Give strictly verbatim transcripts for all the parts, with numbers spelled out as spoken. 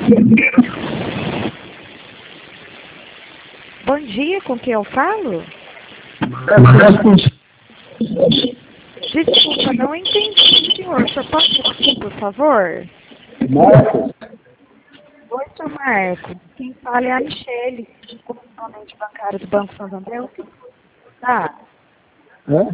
Bom dia, com quem eu falo? Desculpa, não entendi, senhor. O senhor pode repetir, por favor? Marcos? Oi, senhor Marcos. Quem fala é a Michele, correspondente bancária do Banco Santander. O que tá? Hã?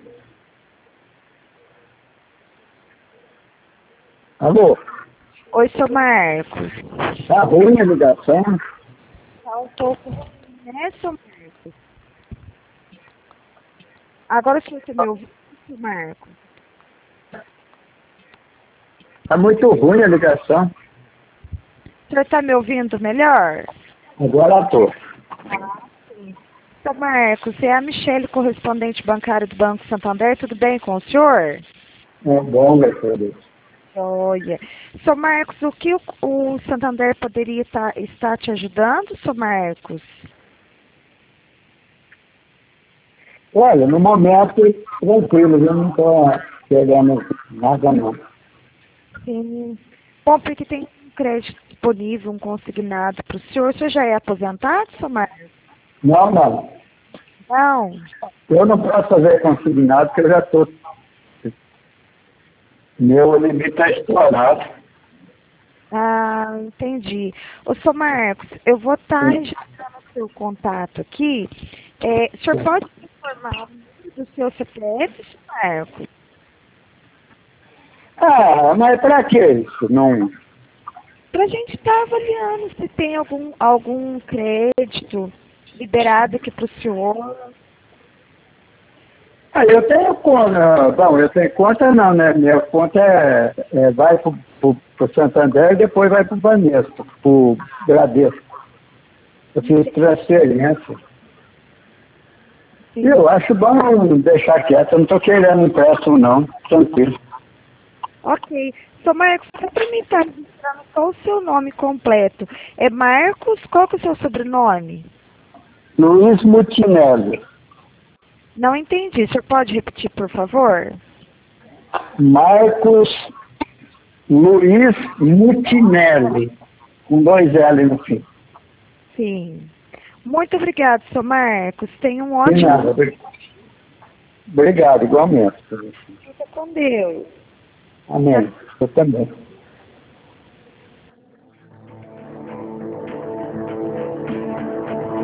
Alô? Oi, senhor Marcos. Tá ruim a ligação? Tá um pouco ruim, né, senhor Marcos? Agora o senhor está me ouvindo, senhor Marcos? Tá muito ruim a ligação. O senhor está me ouvindo melhor? Agora tô. Ah, sim. Senhor Marcos, é a Michele, correspondente bancária do Banco Santander. Tudo bem com o senhor? É bom, graças a Deus. Olha, senhor Marcos, o que o, o Santander poderia tá, estar te ajudando, senhor Marcos? Olha, no momento, tranquilo, eu não tô pegando nada não. Sim. Bom, porque tem um crédito disponível, um consignado para o senhor. O senhor já é aposentado, senhor Marcos? Não, não. Não. Eu não posso fazer consignado porque eu já tô. Meu limite está estourado. Ah, entendi. Ô, senhor Marcos, eu vou estar registrando o seu contato aqui. É, o senhor pode me informar o número do seu C P F, senhor Marcos? Ah, mas pra que isso? Não. Para a gente estar avaliando se tem algum, algum crédito liberado aqui para o senhor. Ah, eu tenho conta. Bom, eu tenho conta não, né? Minha conta é, é vai pro, pro, pro Santander e depois vai pro Banesco, pro Bradesco. Eu fiz transferência. Sim. Eu acho bom deixar quieto, eu não tô querendo empréstimo não, tranquilo. Ok. Sr. Marcos, só para mim estar registrando qual o seu nome completo. É Marcos, qual que é o seu sobrenome? Luiz Mutinelli. Não entendi. O senhor pode repetir, por favor? Marcos Luiz Mutinelli, com dois L no fim. Sim. Muito obrigado, senhor Marcos. Tenha um De ótimo nada. dia. Obrigado, igualmente. Fica com Deus. Amém. Eu também.